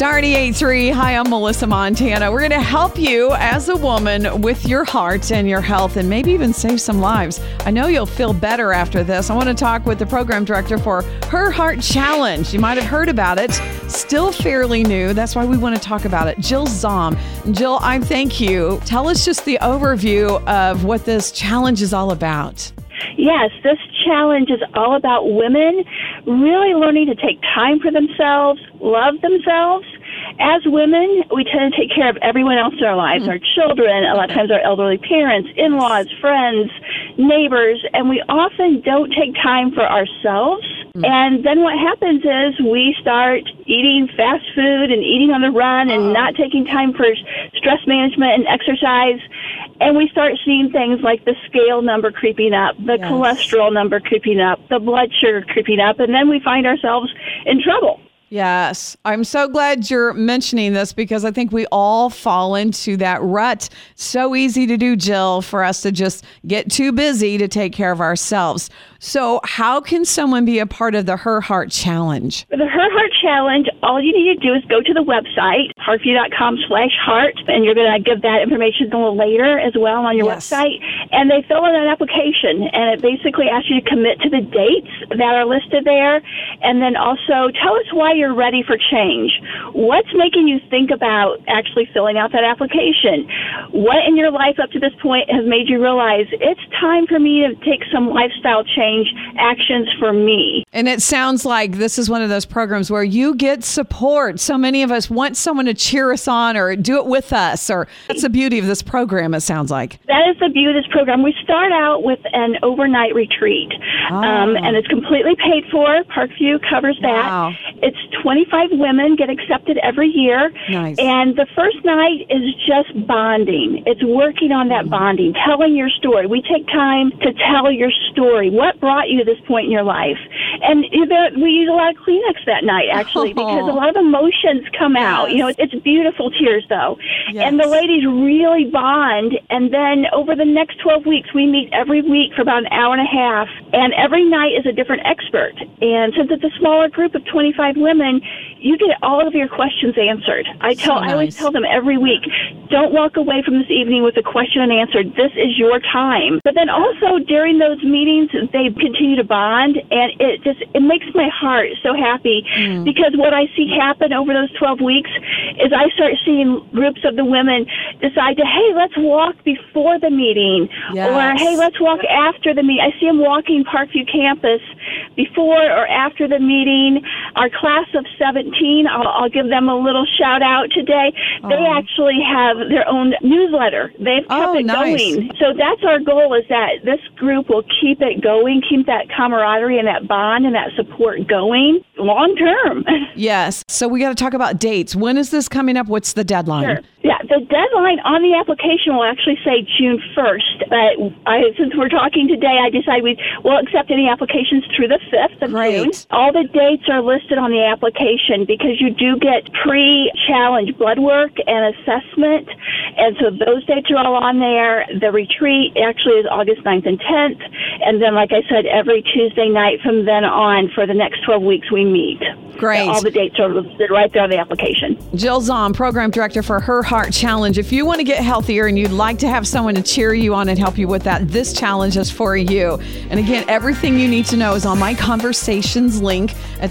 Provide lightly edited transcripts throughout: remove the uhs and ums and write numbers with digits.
Star 88.3. Hi, I'm Melissa Montana. We're going to help you as a woman with your heart and your health and maybe even save some lives. I know you'll feel better after this. I want to talk with the program director for Her Heart Challenge. You might have heard about it. Still fairly new. That's why we want to talk about it. Jill Zahm. Jill, I thank you. Tell us just the overview of what this challenge is all about. Yes, this challenge is all about women really learning to take time for themselves, love themselves. As women, we tend to take care of everyone else in our lives, our children, a lot of times our elderly parents, in-laws, friends, neighbors, and we often don't take time for ourselves. And then what happens is we start eating fast food and eating on the run and not taking time for stress management and exercise. And we start seeing things like the scale number creeping up, the cholesterol number creeping up, the blood sugar creeping up, and then we find ourselves in trouble. Yes. I'm so glad you're mentioning this because I think we all fall into that rut. So easy to do, Jill, for us to just get too busy to take care of ourselves. So how can someone be a part of the Her Heart Challenge? For the Her Heart Challenge, all you need to do is go to the website, parkview.com/heart, and you're going to give that information a little later as well on your website. And they fill in an application, and it basically asks you to commit to the dates that are listed there. And then also tell us why you're ready for change. What's making you think about actually filling out that application? What in your life up to this point has made you realize it's time for me to take some lifestyle change actions for me? And it sounds like this is one of those programs where you get support. So many of us want someone to cheer us on or do it with us. Or that's the beauty of this program, it sounds like. That is the beauty of this program. We start out with an overnight retreat, and it's completely paid for. Parkview covers that. Wow. It's 25 women get accepted every year. Nice. And the first night is just bonding. It's working on that bonding, telling your story. We take time to tell your story. What brought you to this point in your life? And we use a lot of Kleenex that night, actually, because a lot of emotions come out. You know, it's beautiful tears, though. Yes. And the ladies really bond. And then over the next 12 weeks, we meet every week for about an hour and a half. And every night is a different expert. And since it's a smaller group of 25 women, you get all of your questions answered. I always tell them every week, don't walk away from this evening with a question unanswered. This is your time. But then also during those meetings, they continue to bond, and it makes my heart so happy because what I see happen over those 12 weeks is I start seeing groups of the women decide to, hey, let's walk before the meeting, or hey, let's walk after the meeting. I see them walking Parkview campus before or after the meeting. Our class of 17, I'll give them a little shout out today. They actually have their own newsletter. They've kept it going. So that's our goal, is that this group will keep it going, keep that camaraderie and that bond and that support going long term. Yes. So we got to talk about dates. When is this coming up? What's the deadline? Sure. Yeah, the deadline on the application will actually say June 1st. But since we're talking today, I decided we'll accept any applications through the 5th of June. All the dates are listed on the application because you do get pre-challenge blood work and assessment. And so those dates are all on there. The retreat actually is August 9th and 10th. And then, like I said, every Tuesday night from then on for the next 12 weeks we meet. Great. All the dates are listed right there on the application. Jill Zahm, Program Director for Her Heart Challenge. If you want to get healthier and you'd like to have someone to cheer you on and help you with that, this challenge is for you. And again, everything you need to know is on my conversations link at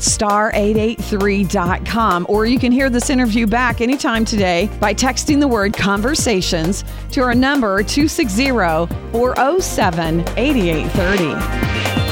star883.com. Or you can hear this interview back anytime today by texting the word conversations to our number 260-407-8830.